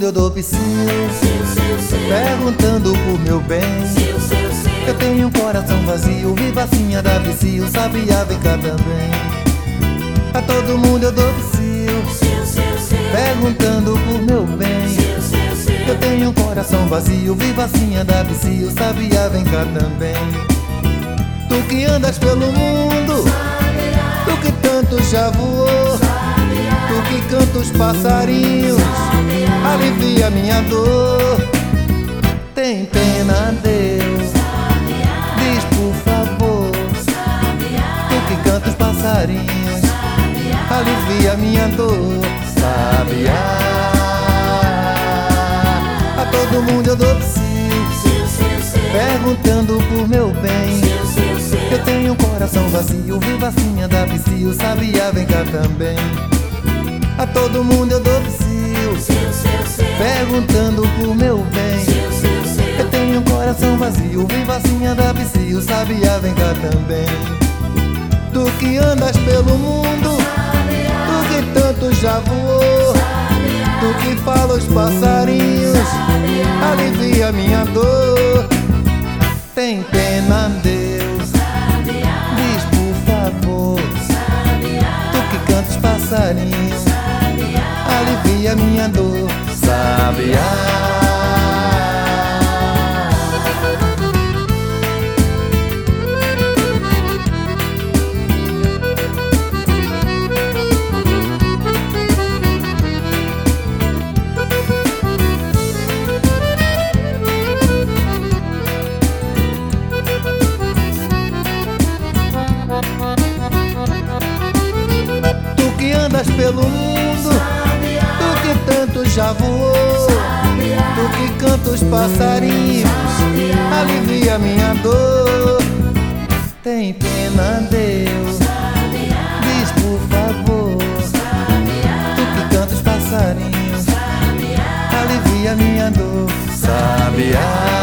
eu dou psiu, perguntando por meu bem. Eu tenho um coração vazio, vivacinha da psiu, sabiá vem cá também. A todo mundo eu dou psiu, perguntando por meu bem. Eu tenho um coração vazio, vivacinha da psiu, sabiá vem cá também. Tu que andas pelo mundo, tu que tanto já voou, tu que canta os passarinhos, alivia minha dor. Tem pena, Deus, diz por favor. Tu que canta os passarinhos, alivia minha dor. Sabiá, a todo mundo eu dou psiu, perguntando por meu bem. Eu tenho um coração vazio, vivacinha da psiu, sabiá vem cá também. A todo mundo eu dou psiu, perguntando por meu bem. Eu tenho um coração vazio, vivacinha da psiu, sabiá vem cá também. Tu que andas pelo mundo, tu que tanto já voou, tu que fala os passarinhos, alivia minha dor. Tem pena, Deus, diz por favor. Tu que canta os passarinhos, alivia minha dor. Sabiá. Andas pelo mundo, tu que tanto já voou, tu que canta os passarinhos, alivia minha dor. Tem pena, Deus, diz por favor. Tu que canta os passarinhos, alivia minha dor. Sabiá.